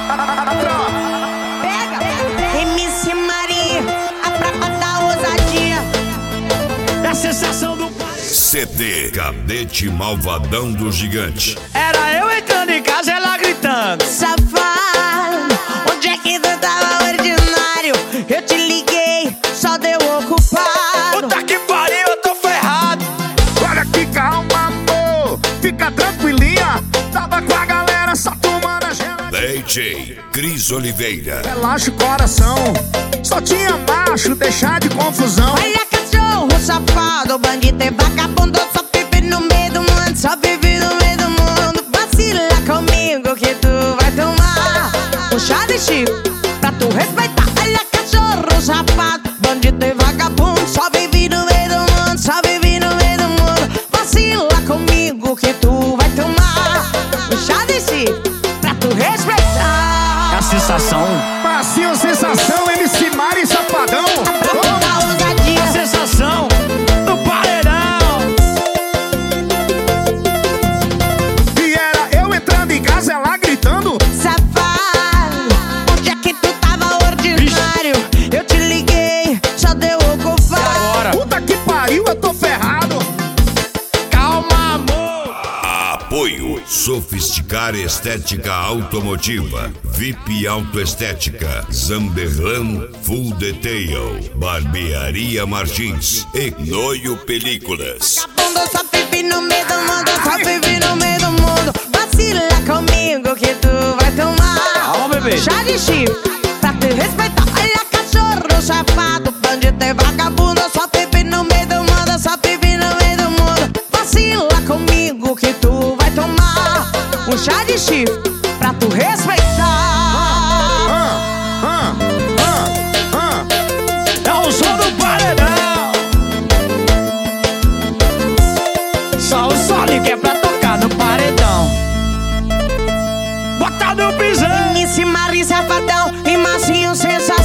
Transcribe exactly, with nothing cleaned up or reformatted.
Pega, M C Maria, a prapa da ousadia. É a sensação do C D Cadete Malvadão do Gigante. Era eu entrando em casa, ela gritando: Safado, onde é que tu tava ordinário? Eu te liguei, só deu ocupado. puta que pariu, eu tô ferrado. Olha que calma, amor, fica tranquilinha. Tava com a galera só tomando a gelada. D J Cris Oliveira. Relaxa o coração, só tinha macho, deixar de confusão. Olha cachorro safado, bandido e vagabundo, só vive no meio do mundo, só vive no meio do mundo. Vacila comigo que tu vai tomar um chá de chifre pra tu respeitar. Olha cachorro safado, bandido e vagabundo, só vive no meio do mundo, só vive no meio do mundo. Vacila comigo que tu vai tomar um chá de chifre pra tu respeitar. É a sensação. Passinho, sensação, M C Mari Safadão. Da ousadia. A sensação do paredão. E era eu entrando em casa, ela gritando: Safado, onde é que tu tava ordinário? Eu te liguei, só deu ocupado. Agora, puta que pariu, eu tô ferrado. calma, amor. Apoio Sofisticar Estética Automotiva, V I P Autoestética, Zamberlan Full Detail, Barbearia Martins e Noio Películas. Vagabundo só vive no meio do mundo, só vive no meio do mundo. Vacila comigo que tu vai tomar Calma, bebê. chá de chifre pra te respeitar. Olha cachorro safado, bandido e vagabundo, só vive no meio do mundo, só vive no meio do mundo. Vacila comigo que tu vai tomar um chá de chifre pra tu respeitar. Ah, ah, ah, ah. É o som do paredão. Só o Sonic que é pra tocar no paredão. Bota no pisão. M C Mari Safadão e Massinho Sensação.